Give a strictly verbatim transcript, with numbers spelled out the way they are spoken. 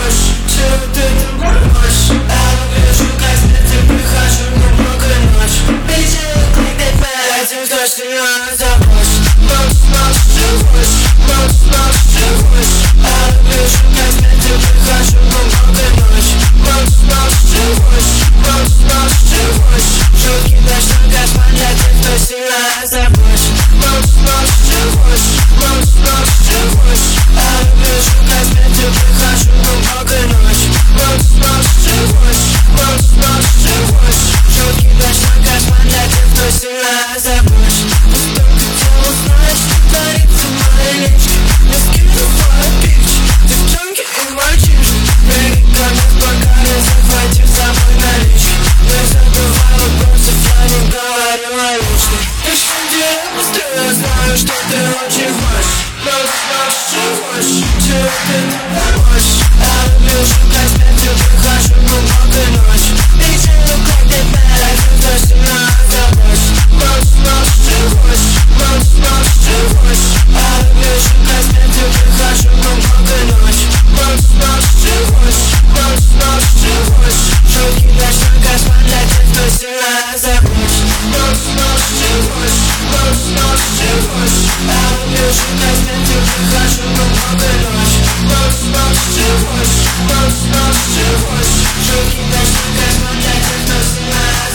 живешь, чего ты там даешь? Я вижу, как ты прихожу глубокой ночь. Видела, как ты перед тем, кто сильно забочь. Ночь, ночь, живешь, ночь, ночь, живешь. Я вижу, как ты прихожу глубокой ночь. Ночь, ночь, живешь, ночь, ночь, живешь. Шутки дождь, кошмар для тех, кто сильно забочь. Ночь, ночь, живешь, ночь, ночь, живешь. Я вижу, как ты прихожу глубокой ночь. Ночь, ночь, живешь, ночь, ночь, живешь. Шутки дождь, кошмар для тех, кто сильно забочь. Только тело знает, что творится в моей личке. Я скину твой пич, девчонки и мальчишки. Берега нас пока не захватив с собой наличие. Не забывай вопросов, я не говорю о личном. Еще делай быстрее, я знаю, что ты очень хочешь. Ночь, ночь, живешь, чего ты там даешь? Я вижу, как смертью прихожу глубокой ночь. Видела, как ты перед тем, кто сильно забочь. Ночь, ночь, живешь, ночь, ночь, живешь. Я вижу, как смертью прихожу глубокой ночь. Ночь, ночь, живешь, ночь, ночь, живешь. Шутки дождь, кошмар для тех, кто сильно забочь. Ночь, ночь, живешь, ночь, ночь, живешь. Я вижу, как смертью прихожу глубокой ночь. Ночь, ночь, живешь, ночь, ночь, живешь. Шутки дождь, кошмар для тех, кто сильно